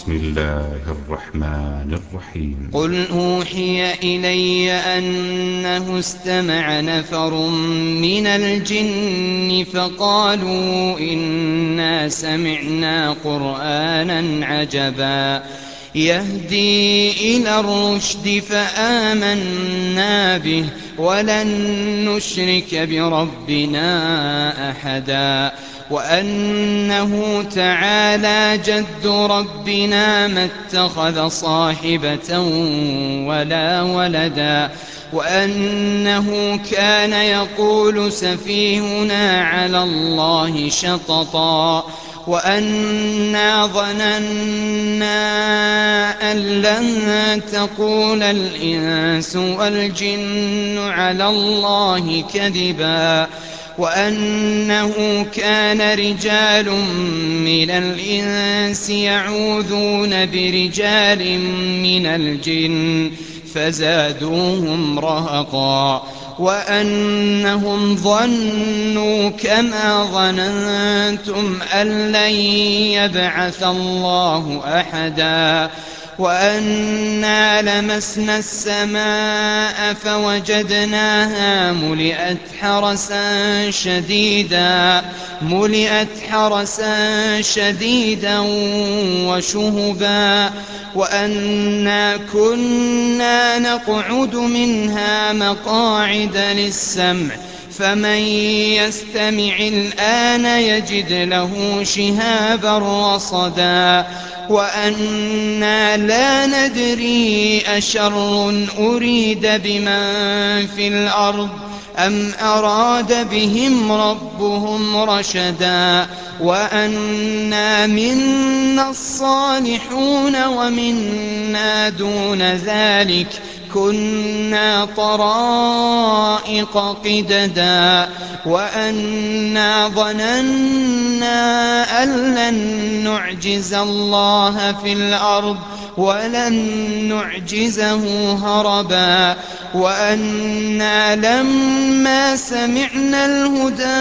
بسم الله الرحمن الرحيم. قل أوحي إلي أنه استمع نفر من الجن فقالوا إنا سمعنا قرآنا عجبا يهدي إلى الرشد فآمنا به ولن نشرك بربنا أحدا وأنه تعالى جد ربنا ما اتخذ صاحبة ولا ولدا وأنه كان يقول سفيهنا على الله شططا وأنا ظننا أن لن تقول الإنس والجن على الله كذبا وأنه كان رجال من الإنس يعوذون برجال من الجن فزادوهم رهقا وأنهم ظنوا كما ظننتم أن لن يبعث الله أحدا وأنا لمسنا السماء فوجدناها ملئت حرسا شديدا وشهبا وأنا كنا نقعد منها مقاعد للسمع فمن يستمع الآن يجد له شهابا رصدا وأنا لا ندري أشر أريد بمن في الأرض أم أراد بهم ربهم رشدا وأنا منا الصالحون ومنا دون ذلك كنا طرائق قددا وأنا ظننا أن لن نعجز الله في الأرض ولن نعجزه هربا وأنا لما سمعنا الهدى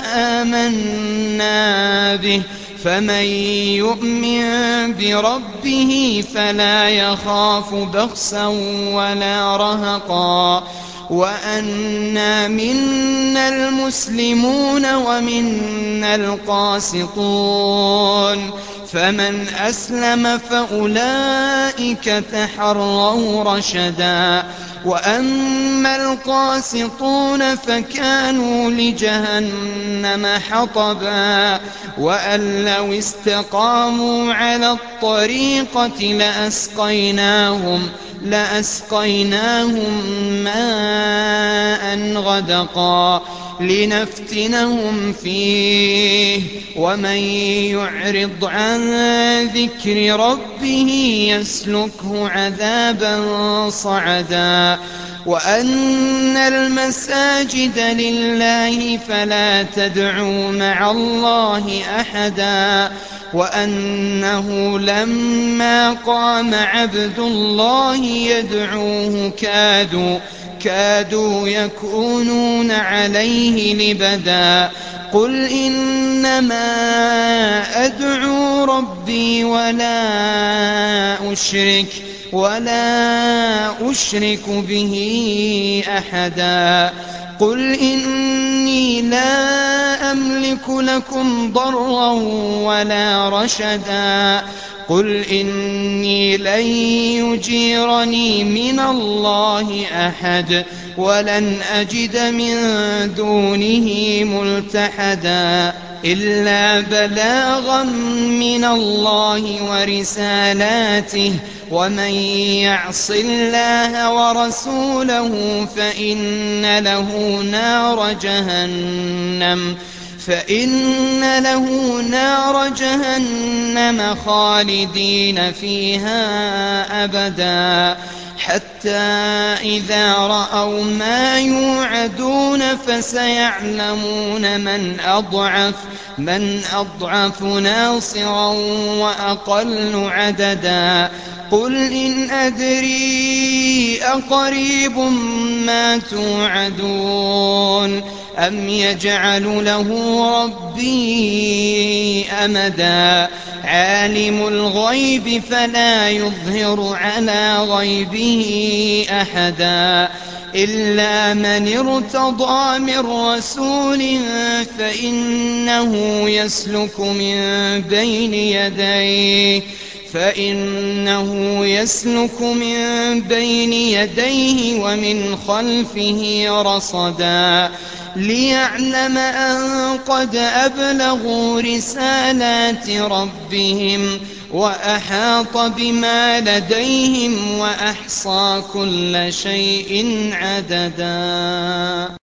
آمنا به فمن يؤمن بربه فلا يخاف بخسا ولا رهقا وأنا منا المسلمون ومنا القاسطون فمن أسلم فأولئك تحروا رشدا وأما القاسطون فكانوا لجهنم حطبا وأن لو استقاموا على الطريقة لأسقيناهم ماء غدقا لنفتنهم فيه ومن يعرض عن ذكر ربه يسلكه عذابا صعدا وأن المساجد لله فلا تدعوا مع الله أحدا وأنه لما قام عبد الله يدعوه كادوا يكونون عليه لبدا قل إنما أدعو ربي ولا أشرك به أحدا قل إني لا أملك لكم ضرا ولا رشدا قل إني لن يجيرني من الله أحد ولن أجد من دونه ملتحدا إلا بلاغا من الله ورسالاته ومن يعص الله ورسوله فإن له نار جهنم خالدين فيها أبدا حتى إذا رأوا ما يوعدون فسيعلمون من أضعف ناصرا وأقل عددا قل إن أدري أقريب ما توعدون أم يجعل له ربي أمدا عالم الغيب فلا يظهر على غيبه أحدا إلا من ارتضى من رسول فإنه يسلك من بين يديه ومن خلفه رصدا ليعلم أن قد أبلغوا رسالات ربهم وأحاط بما لديهم وأحصى كل شيء عددا.